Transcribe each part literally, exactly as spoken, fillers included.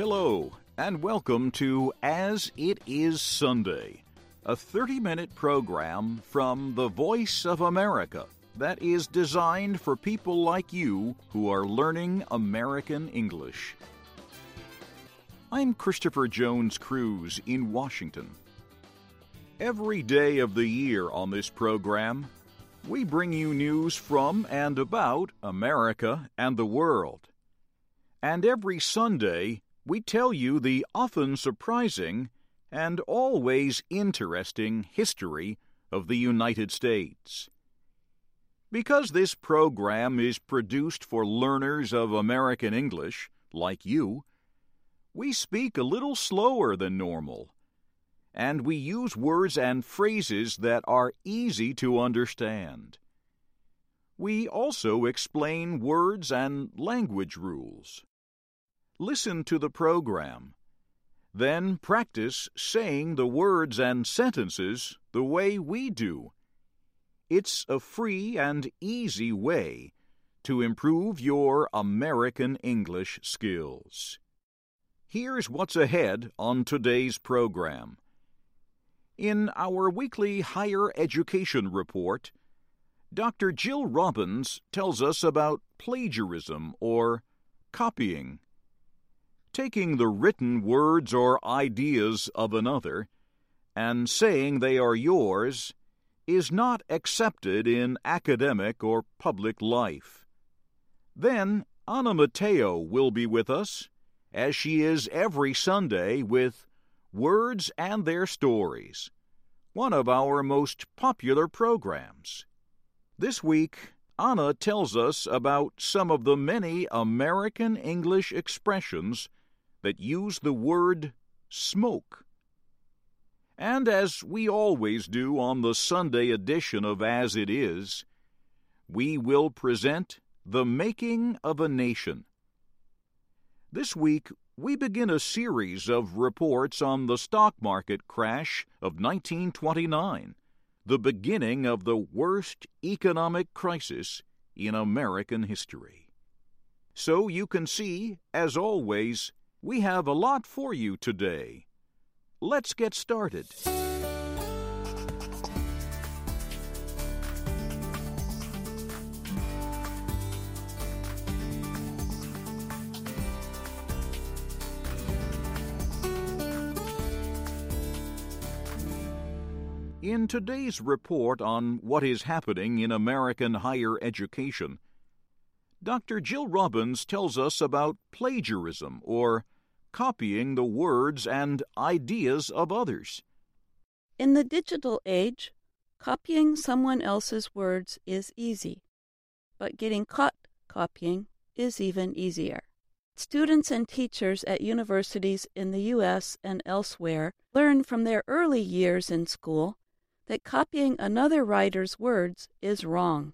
Hello, and welcome to As It Is Sunday, a thirty-minute program from the Voice of America that is designed for people like you who are learning American English. I'm Christopher Jones Cruz in Washington. Every day of the year on this program, we bring you news from and about America and the world. And every Sunday, we tell you the often surprising and always interesting history of the United States. Because this program is produced for learners of American English, like you, we speak a little slower than normal, and we use words and phrases that are easy to understand. We also explain words and language rules. Listen to the program. Then practice saying the words and sentences the way we do. It's a free and easy way to improve your American English skills. Here's what's ahead on today's program. In our weekly higher education report, Doctor Jill Robbins tells us about plagiarism or copying. Taking the written words or ideas of another and saying they are yours is not accepted in academic or public life. Then Anna Mateo will be with us, as she is every Sunday, with Words and Their Stories, one of our most popular programs. This week, Anna tells us about some of the many American English expressions that use the word smoke. And as we always do on the Sunday edition of As It Is, we will present The Making of a Nation. This week, we begin a series of reports on the stock market crash of nineteen twenty-nine, the beginning of the worst economic crisis in American history. So you can see, as always, we have a lot for you today. Let's get started. In today's report on what is happening in American higher education, Doctor Jill Robbins tells us about plagiarism, or copying the words and ideas of others. In the digital age, copying someone else's words is easy, but getting caught copying is even easier. Students and teachers at universities in the U S and elsewhere learn from their early years in school that copying another writer's words is wrong.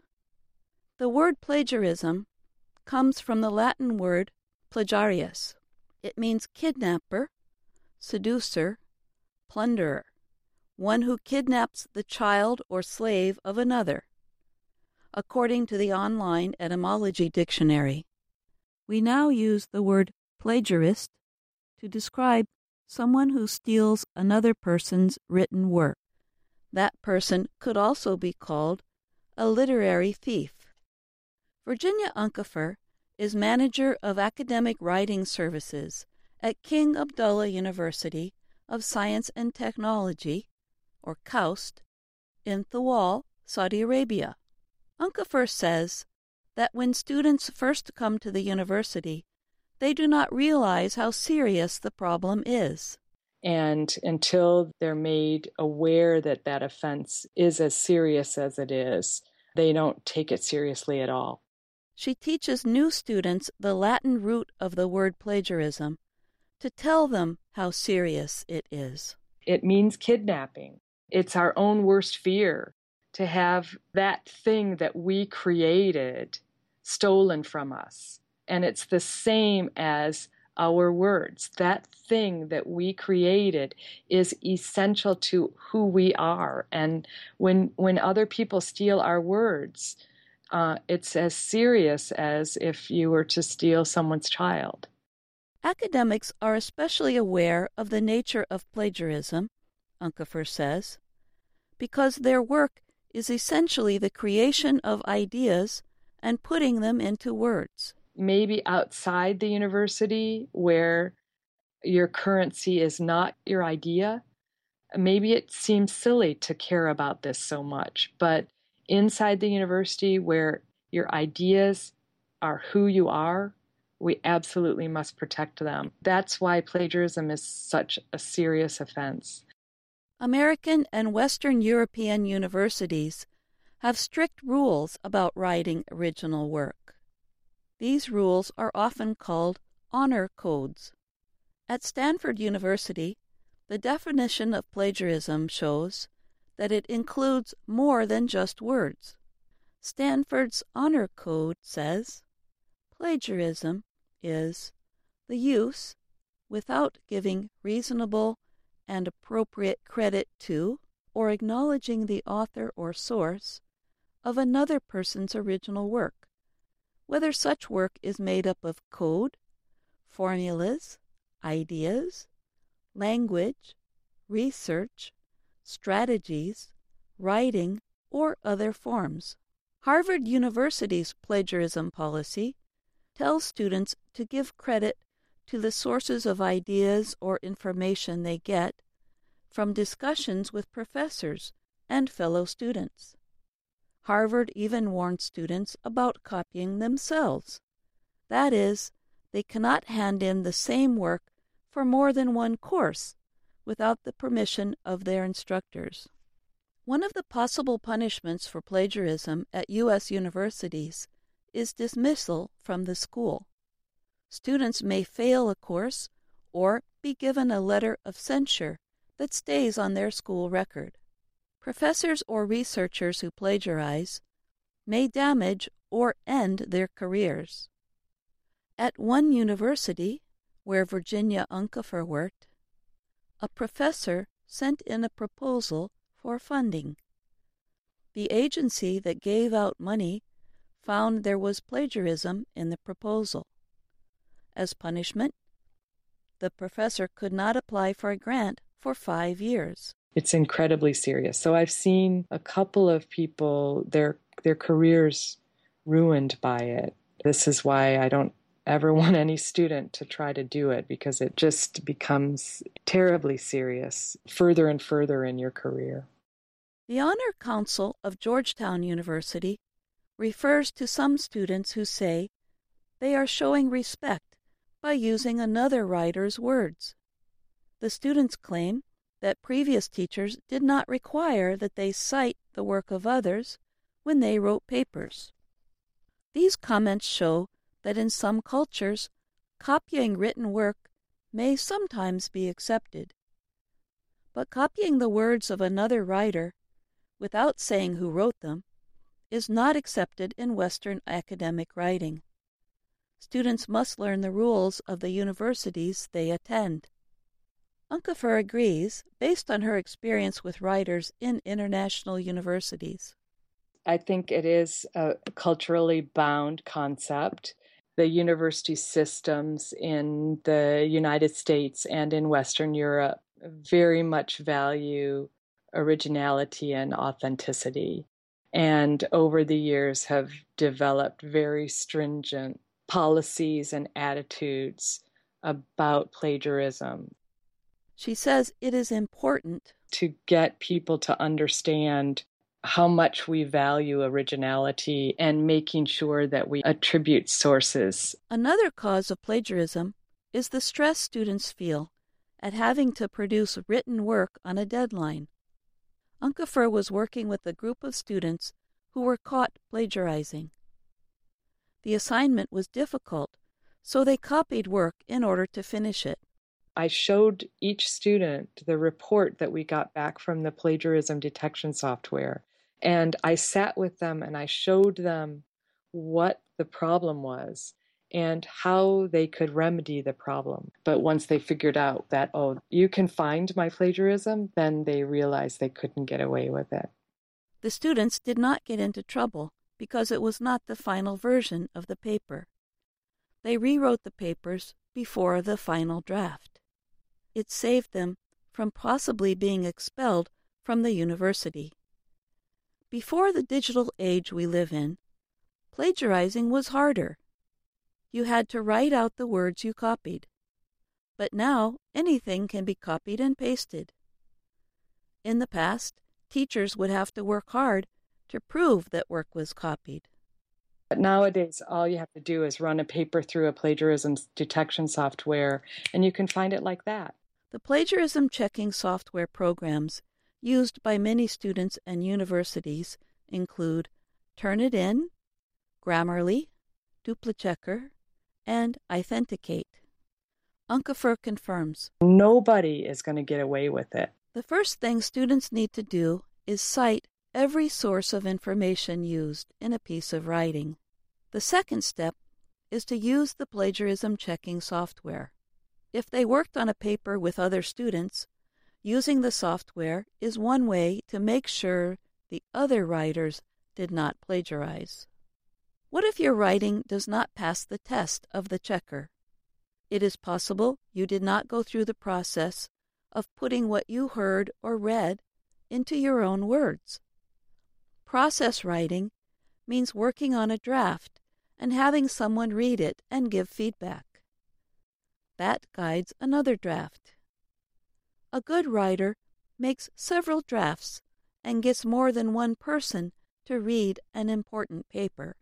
The word plagiarism comes from the Latin word plagiarius. It means kidnapper, seducer, plunderer, one who kidnaps the child or slave of another, according to the online etymology dictionary. We now use the word plagiarist to describe someone who steals another person's written work. That person could also be called a literary thief. Virginia Unkefer is manager of academic writing services at King Abdullah University of Science and Technology, or KAUST, in Thawal, Saudi Arabia. Unkefer says that when students first come to the university, they do not realize how serious the problem is. And until they're made aware that that offense is as serious as it is, they don't take it seriously at all. She teaches new students the Latin root of the word plagiarism to tell them how serious it is. It means kidnapping. It's our own worst fear to have that thing that we created stolen from us. And it's the same as our words. That thing that we created is essential to who we are. And when when other people steal our words, uh, it's as serious as if you were to steal someone's child. Academics are especially aware of the nature of plagiarism, Unkefer says, because their work is essentially the creation of ideas and putting them into words. Maybe outside the university where your currency is not your idea, maybe it seems silly to care about this so much, but inside the university where your ideas are who you are, we absolutely must protect them. That's why plagiarism is such a serious offense. American and Western European universities have strict rules about writing original work. These rules are often called honor codes. At Stanford University, the definition of plagiarism shows that it includes more than just words. Stanford's honor code says, plagiarism is the use, without giving reasonable and appropriate credit to or acknowledging the author or source of another person's original work, whether such work is made up of code, formulas, ideas, language, research, strategies, writing, or other forms. Harvard University's plagiarism policy tells students to give credit to the sources of ideas or information they get from discussions with professors and fellow students. Harvard even warns students about copying themselves. That is, they cannot hand in the same work for more than one course without the permission of their instructors. One of the possible punishments for plagiarism at U S universities is dismissal from the school. Students may fail a course or be given a letter of censure that stays on their school record. Professors or researchers who plagiarize may damage or end their careers. At one university, where Virginia Unkefer worked, a professor sent in a proposal for funding. The agency that gave out money found there was plagiarism in the proposal. As punishment, the professor could not apply for a grant for five years. It's incredibly serious. So I've seen a couple of people, their their careers ruined by it. This is why I don't ever want any student to try to do it, because it just becomes terribly serious further and further in your career. The Honor Council of Georgetown University refers to some students who say they are showing respect by using another writer's words. The students claim that previous teachers did not require that they cite the work of others when they wrote papers. These comments show that in some cultures, copying written work may sometimes be accepted. But copying the words of another writer, without saying who wrote them, is not accepted in Western academic writing. Students must learn the rules of the universities they attend. Unkefer agrees, based on her experience with writers in international universities. I think it is a culturally bound concept. The university systems in the United States and in Western Europe very much value originality and authenticity, and over the years have developed very stringent policies and attitudes about plagiarism. She says it is important to get people to understand how much we value originality and making sure that we attribute sources. Another cause of plagiarism is the stress students feel at having to produce written work on a deadline. Unkefer was working with a group of students who were caught plagiarizing. The assignment was difficult, so they copied work in order to finish it. I showed each student the report that we got back from the plagiarism detection software, and I sat with them and I showed them what the problem was and how they could remedy the problem. But once they figured out that, oh, you can find my plagiarism, then they realized they couldn't get away with it. The students did not get into trouble because it was not the final version of the paper. They rewrote the papers before the final draft. It saved them from possibly being expelled from the university. Before the digital age we live in, plagiarizing was harder. You had to write out the words you copied. But now anything can be copied and pasted. In the past, teachers would have to work hard to prove that work was copied. But nowadays, all you have to do is run a paper through a plagiarism detection software, and you can find it like that. The plagiarism checking software programs used by many students and universities include Turnitin, Grammarly, DupliChecker, and Authenticate. Unkefer confirms. Nobody is going to get away with it. The first thing students need to do is cite every source of information used in a piece of writing. The second step is to use the plagiarism checking software. If they worked on a paper with other students, using the software is one way to make sure the other writers did not plagiarize. What if your writing does not pass the test of the checker? It is possible you did not go through the process of putting what you heard or read into your own words. Process writing means working on a draft and having someone read it and give feedback. That guides another draft. A good writer makes several drafts and gets more than one person to read an important paper.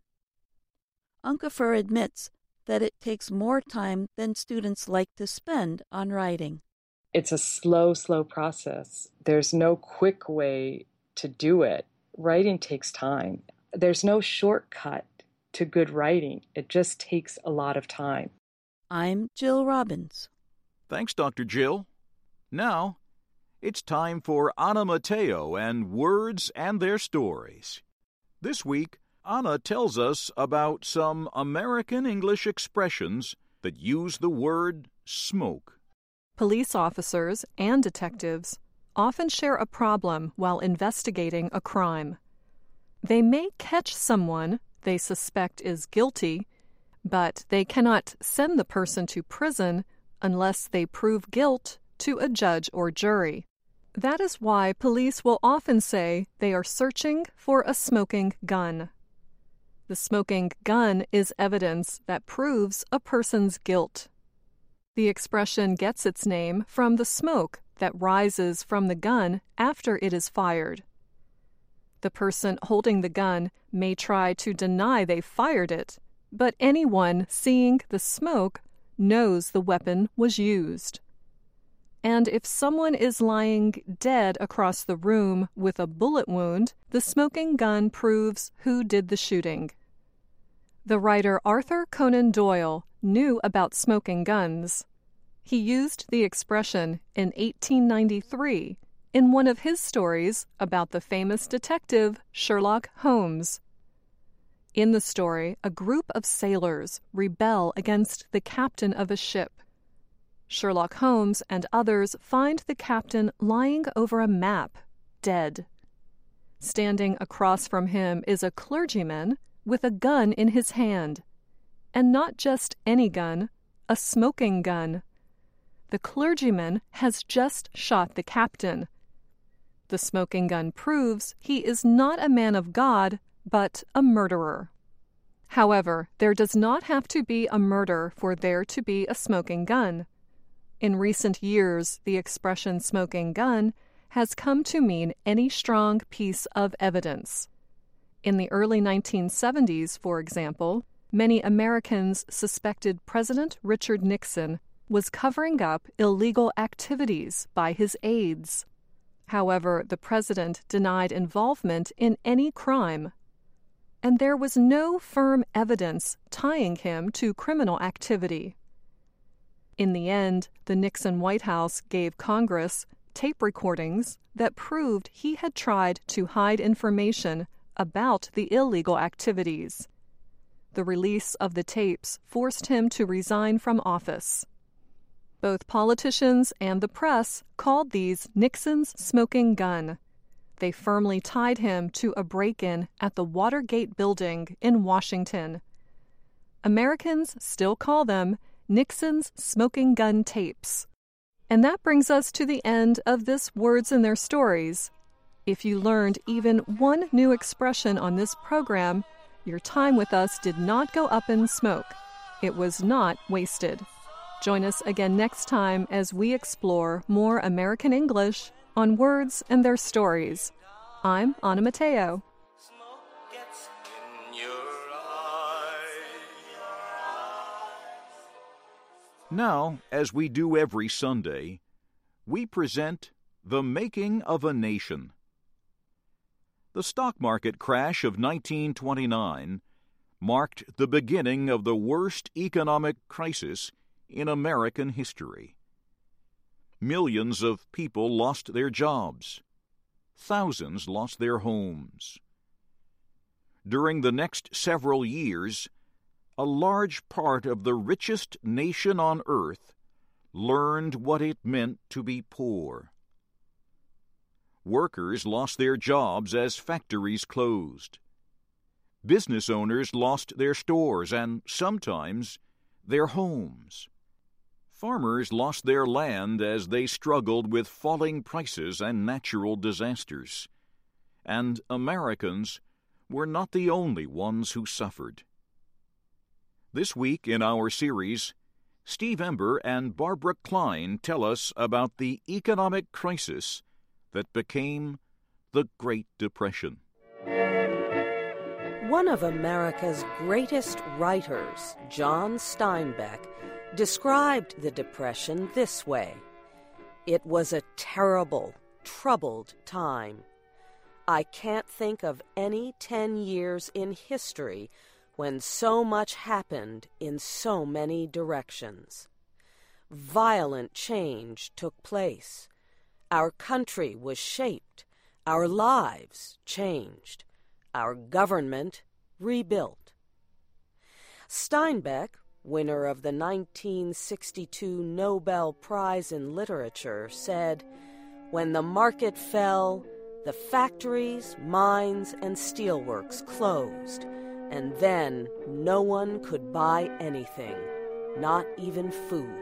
Unkefer admits that it takes more time than students like to spend on writing. It's a slow, slow process. There's no quick way to do it. Writing takes time. There's no shortcut to good writing. It just takes a lot of time. I'm Jill Robbins. Thanks, Doctor Jill. Now, it's time for Anna Mateo and Words and Their Stories. This week, Anna tells us about some American English expressions that use the word smoke. Police officers and detectives often share a problem while investigating a crime. They may catch someone they suspect is guilty, but they cannot send the person to prison unless they prove guilt to a judge or jury. That is why police will often say they are searching for a smoking gun. The smoking gun is evidence that proves a person's guilt. The expression gets its name from the smoke that rises from the gun after it is fired. The person holding the gun may try to deny they fired it, but anyone seeing the smoke knows the weapon was used. And if someone is lying dead across the room with a bullet wound, the smoking gun proves who did the shooting. The writer Arthur Conan Doyle knew about smoking guns. He used the expression in eighteen ninety-three in one of his stories about the famous detective Sherlock Holmes. In the story, a group of sailors rebel against the captain of a ship. Sherlock Holmes and others find the captain lying over a map, dead. Standing across from him is a clergyman with a gun in his hand, and not just any gun, a smoking gun. The clergyman has just shot the captain. The smoking gun proves he is not a man of God, but a murderer. However, there does not have to be a murder for there to be a smoking gun. In recent years, the expression smoking gun has come to mean any strong piece of evidence. In the early nineteen seventies, for example, many Americans suspected President Richard Nixon was covering up illegal activities by his aides. However, the president denied involvement in any crime, and there was no firm evidence tying him to criminal activity. In the end, the Nixon White House gave Congress tape recordings that proved he had tried to hide information about the illegal activities. The release of the tapes forced him to resign from office. Both politicians and the press called these Nixon's smoking gun. They firmly tied him to a break-in at the Watergate building in Washington. Americans still call them Nixon's smoking gun tapes. And that brings us to the end of this Words and Their Stories. If you learned even one new expression on this program, your time with us did not go up in smoke. It was not wasted. Join us again next time as we explore more American English on Words and Their Stories. I'm Anna Mateo. Now, as we do every Sunday, we present The Making of a Nation. The stock market crash of nineteen twenty-nine marked the beginning of the worst economic crisis in American history. Millions of people lost their jobs. Thousands lost their homes. During the next several years, a large part of the richest nation on earth learned what it meant to be poor. Workers lost their jobs as factories closed. Business owners lost their stores and, sometimes, their homes. Farmers lost their land as they struggled with falling prices and natural disasters. And Americans were not the only ones who suffered. This week in our series, Steve Ember and Barbara Klein tell us about the economic crisis that became the Great Depression. One of America's greatest writers, John Steinbeck, described the Depression this way: "It was a terrible, troubled time. I can't think of any ten years in history when so much happened in so many directions. Violent change took place. Our country was shaped. Our lives changed. Our government rebuilt." Steinbeck, winner of the nineteen sixty-two Nobel Prize in Literature, said, "When the market fell, the factories, mines, and steelworks closed, and then no one could buy anything, not even food."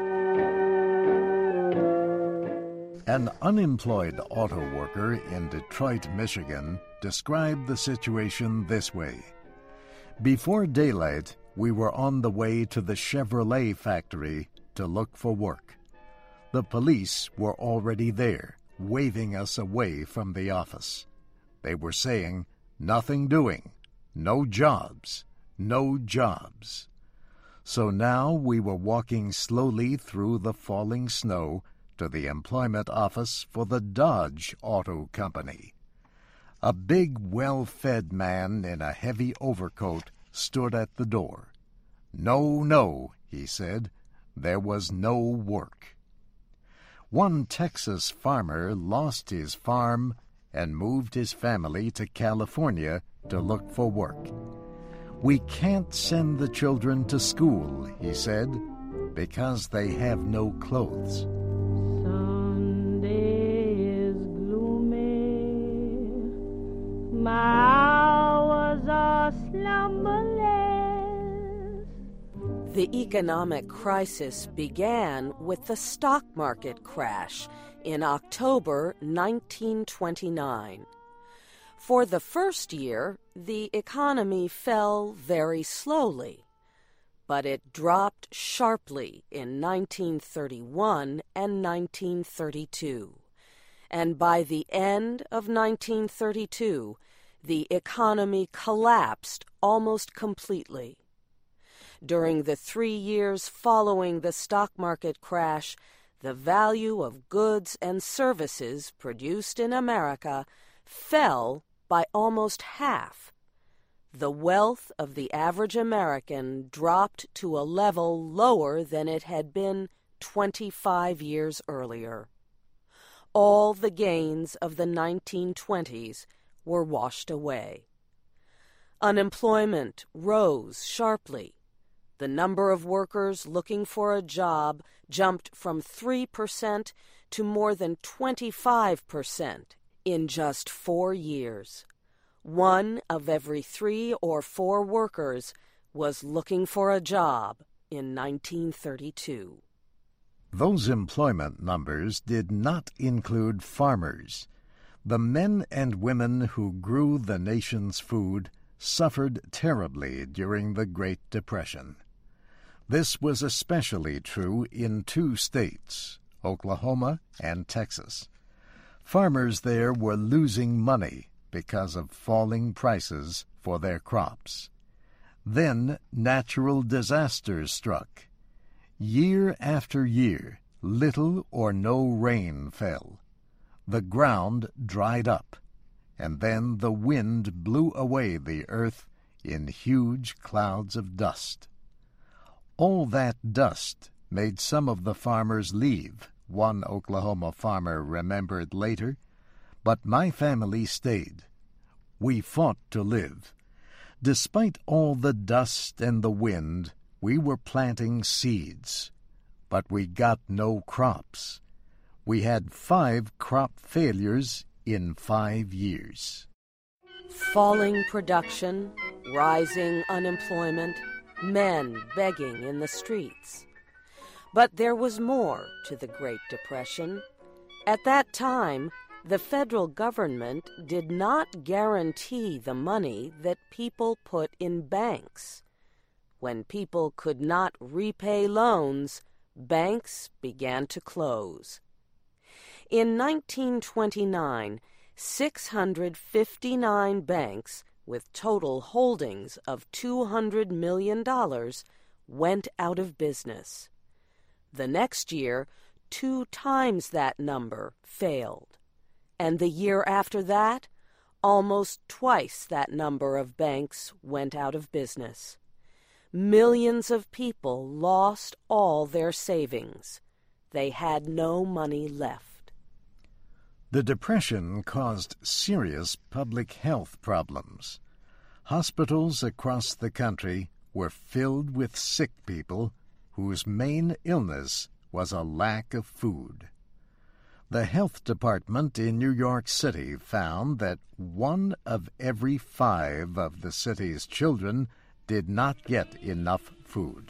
An unemployed auto worker in Detroit, Michigan, described the situation this way: "Before daylight, we were on the way to the Chevrolet factory to look for work. The police were already there, waving us away from the office. They were saying, 'Nothing doing, no jobs, no jobs.' So now we were walking slowly through the falling snow to the employment office for the Dodge Auto Company. A big, well-fed man in a heavy overcoat stood at the door. 'No, no,' he said, 'there was no work.' One Texas farmer lost his farm and moved his family to California to look for work. 'We can't send the children to school,' he said, 'because they have no clothes.'" My hours are slumberless. The economic crisis began with the stock market crash in October nineteen twenty-nine. For the first year, the economy fell very slowly, but it dropped sharply in nineteen thirty-one and nineteen thirty-two. And by the end of nineteen thirty-two, the economy collapsed almost completely. During the three years following the stock market crash, the value of goods and services produced in America fell by almost half. The wealth of the average American dropped to a level lower than it had been twenty-five years earlier. All the gains of the nineteen twenties were washed away. Unemployment rose sharply. The number of workers looking for a job jumped from three percent to more than twenty-five percent in just four years. One of every three or four workers was looking for a job in nineteen thirty-two. Those employment numbers did not include farmers. The men and women who grew the nation's food suffered terribly during the Great Depression. This was especially true in two states, Oklahoma and Texas. Farmers there were losing money because of falling prices for their crops. Then natural disasters struck. Year after year, little or no rain fell. The ground dried up, and then the wind blew away the earth in huge clouds of dust. All that dust made some of the farmers leave, one Oklahoma farmer remembered later, but my family stayed. We fought to live. Despite all the dust and the wind, we were planting seeds, but we got no crops. We had five crop failures in five years. Falling production, rising unemployment, men begging in the streets. But there was more to the Great Depression. At that time, the federal government did not guarantee the money that people put in banks. When people could not repay loans, banks began to close. In nineteen twenty-nine, six hundred fifty-nine banks with total holdings of two hundred million dollars went out of business. The next year, two times that number failed. And the year after that, almost twice that number of banks went out of business. Millions of people lost all their savings. They had no money left. The Depression caused serious public health problems. Hospitals across the country were filled with sick people whose main illness was a lack of food. The health department in New York City found that one of every five of the city's children did not get enough food.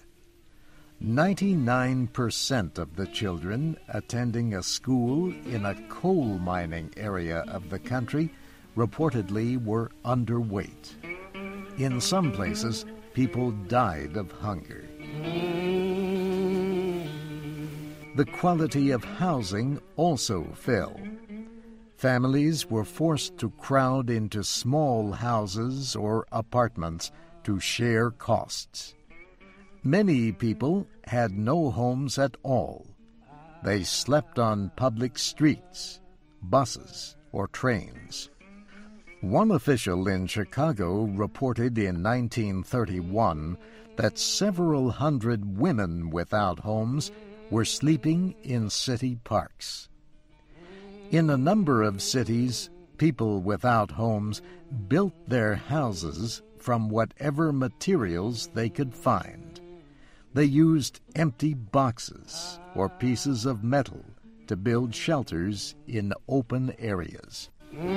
ninety-nine percent of the children attending a school in a coal mining area of the country reportedly were underweight. In some places, people died of hunger. The quality of housing also fell. Families were forced to crowd into small houses or apartments to share costs. Many people had no homes at all. They slept on public streets, buses, or trains. One official in Chicago reported in nineteen thirty-one that several hundred women without homes were sleeping in city parks. In a number of cities, people without homes built their houses from whatever materials they could find. They used empty boxes or pieces of metal to build shelters in open areas.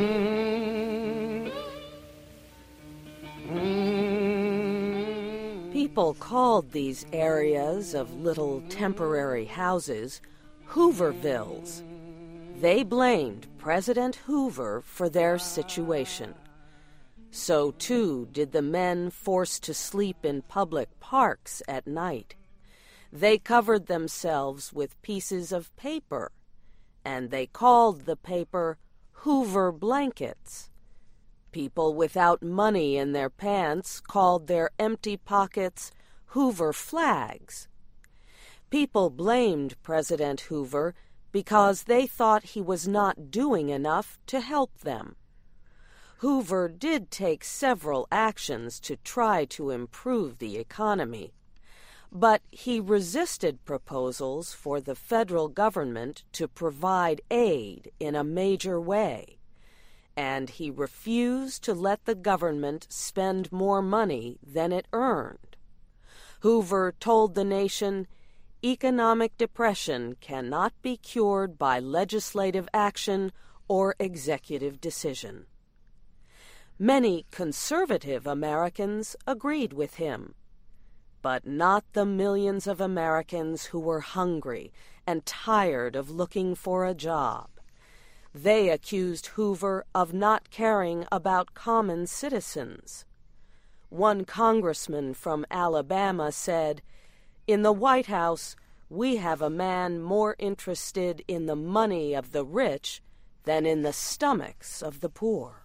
People called these areas of little temporary houses Hoovervilles. They blamed President Hoover for their situation. So, too, did the men forced to sleep in public parks at night. They covered themselves with pieces of paper, and they called the paper Hoover blankets. People without money in their pants called their empty pockets Hoover flags. People blamed President Hoover because they thought he was not doing enough to help them. Hoover did take several actions to try to improve the economy, but he resisted proposals for the federal government to provide aid in a major way, and he refused to let the government spend more money than it earned. Hoover told the nation, "Economic depression cannot be cured by legislative action or executive decision." Many conservative Americans agreed with him. but not the millions of Americans who were hungry and tired of looking for a job. They accused Hoover of not caring about common citizens. One congressman from Alabama said, "In the White House, we have a man more interested in the money of the rich than in the stomachs of the poor."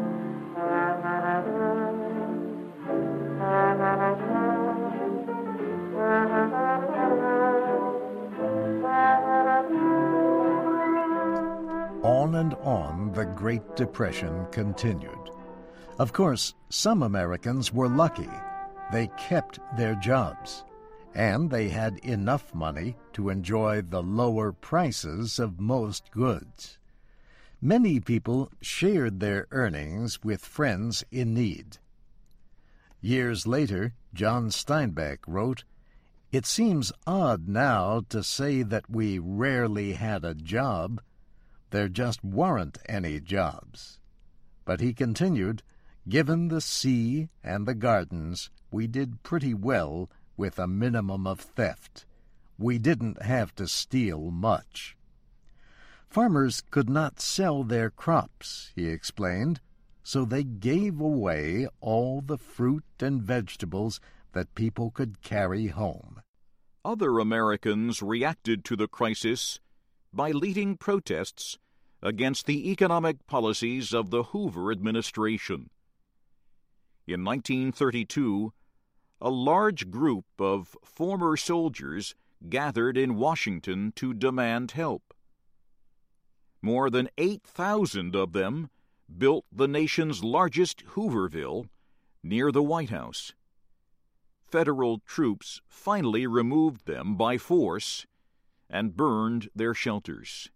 On and on the Great Depression continued. Of course, some Americans were lucky. They kept their jobs, and they had enough money to enjoy the lower prices of most goods. Many people shared their earnings with friends in need. Years later, John Steinbeck wrote, "It seems odd now to say that we rarely had a job. There just weren't any jobs." But he continued, "Given the sea and the gardens, we did pretty well with a minimum of theft. We didn't have to steal much." Farmers could not sell their crops, he explained, so they gave away all the fruit and vegetables that people could carry home. Other Americans reacted to the crisis by leading protests against the economic policies of the Hoover administration. In nineteen thirty-two, a large group of former soldiers gathered in Washington to demand help. More than eight thousand of them built the nation's largest Hooverville near the White House. Federal troops finally removed them by force and burned their shelters.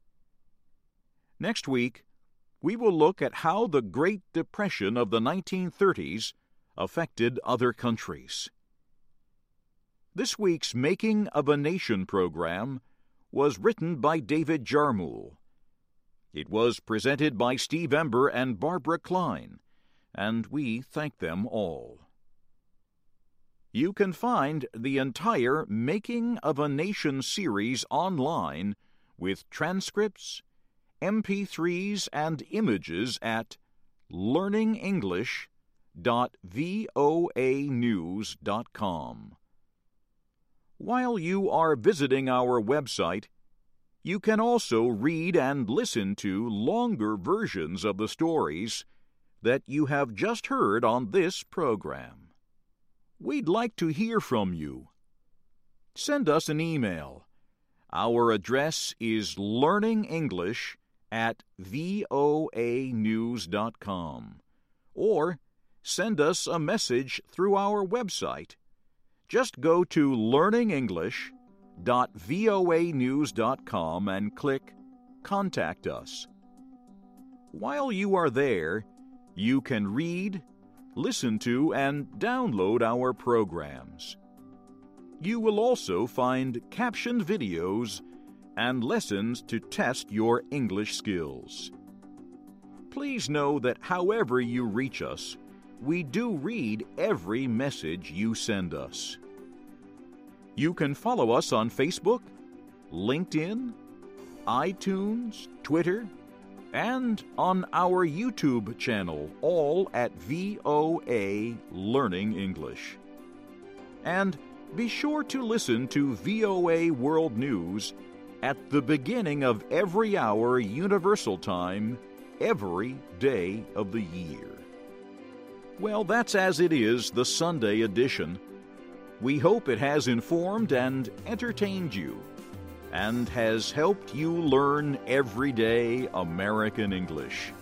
Next week, we will look at how the Great Depression of the nineteen thirties affected other countries. This week's Making of a Nation program was written by David Jarmuel. It was presented by Steve Ember and Barbara Klein, and we thank them all. You can find the entire Making of a Nation series online with transcripts, M P threes, and images at learning english dot voa news dot com. While you are visiting our website, you can also read and listen to longer versions of the stories that you have just heard on this program. We'd like to hear from you. Send us an email. Our address is learningenglish at voa news dot com, or send us a message through our website. Just go to learning english dot voa news dot com and click Contact Us. While you are there, you can read, listen to, and download our programs. You will also find captioned videos and lessons to test your English skills. Please know that however you reach us, we do read every message you send us. You can follow us on Facebook, LinkedIn, iTunes, Twitter, and on our YouTube channel, all at V O A Learning English. And be sure to listen to V O A World News at the beginning of every hour Universal Time, every day of the year. Well, that's as it is, the Sunday edition. We hope it has informed and entertained you, and has helped you learn everyday American English.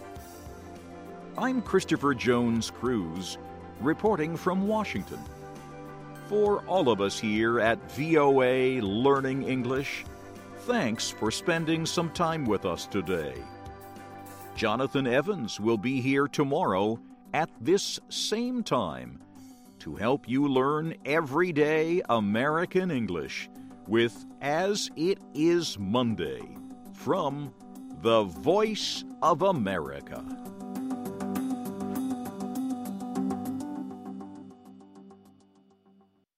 I'm Christopher Jones Cruz, reporting from Washington. For all of us here at V O A Learning English, thanks for spending some time with us today. Jonathan Evans will be here tomorrow at this same time to help you learn everyday American English with As It Is Monday from the Voice of America.